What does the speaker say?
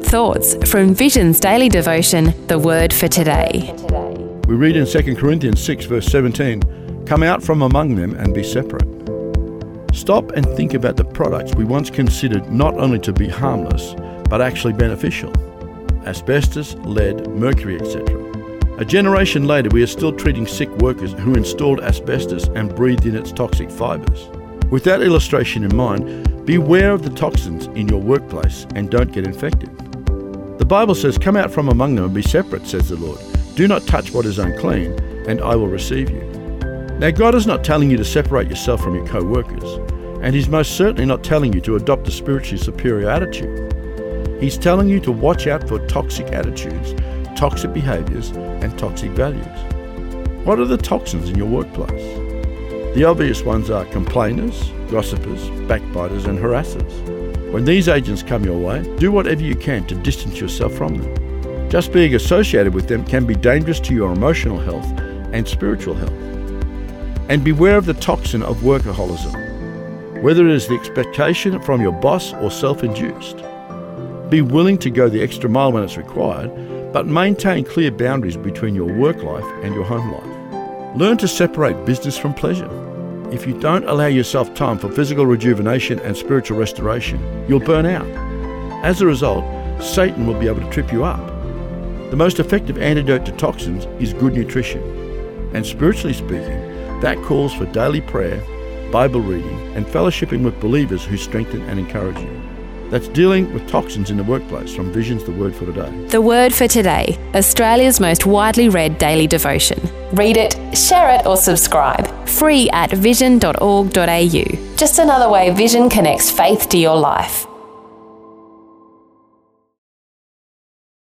Good thoughts from Vision's daily devotion, The Word for Today. We read in 2 Corinthians 6 verse 17, "Come out from among them and be separate." Stop and think about the products we once considered not only to be harmless, but actually beneficial. Asbestos, lead, mercury, etc. A generation later, we are still treating sick workers who installed asbestos and breathed in its toxic fibres. With that illustration in mind, beware of the toxins in your workplace and don't get infected. The Bible says, "Come out from among them and be separate," says the Lord. "Do not touch what is unclean, and I will receive you." Now, God is not telling you to separate yourself from your co-workers, and He's most certainly not telling you to adopt a spiritually superior attitude. He's telling you to watch out for toxic attitudes, toxic behaviours, and toxic values. What are the toxins in your workplace? The obvious ones are complainers, gossipers, backbiters, and harassers. When these agents come your way, do whatever you can to distance yourself from them. Just being associated with them can be dangerous to your emotional health and spiritual health. And beware of the toxin of workaholism, whether it is the expectation from your boss or self-induced. Be willing to go the extra mile when it's required, but maintain clear boundaries between your work life and your home life. Learn to separate business from pleasure. If you don't allow yourself time for physical rejuvenation and spiritual restoration, you'll burn out. As a result, Satan will be able to trip you up. The most effective antidote to toxins is good nutrition. And spiritually speaking, that calls for daily prayer, Bible reading, and fellowshipping with believers who strengthen and encourage you. That's dealing with toxins in the workplace from Vision's The Word for Today. The Word for Today, Australia's most widely read daily devotion. Read it, share it, or subscribe. Free at vision.org.au. Just another way Vision connects faith to your life.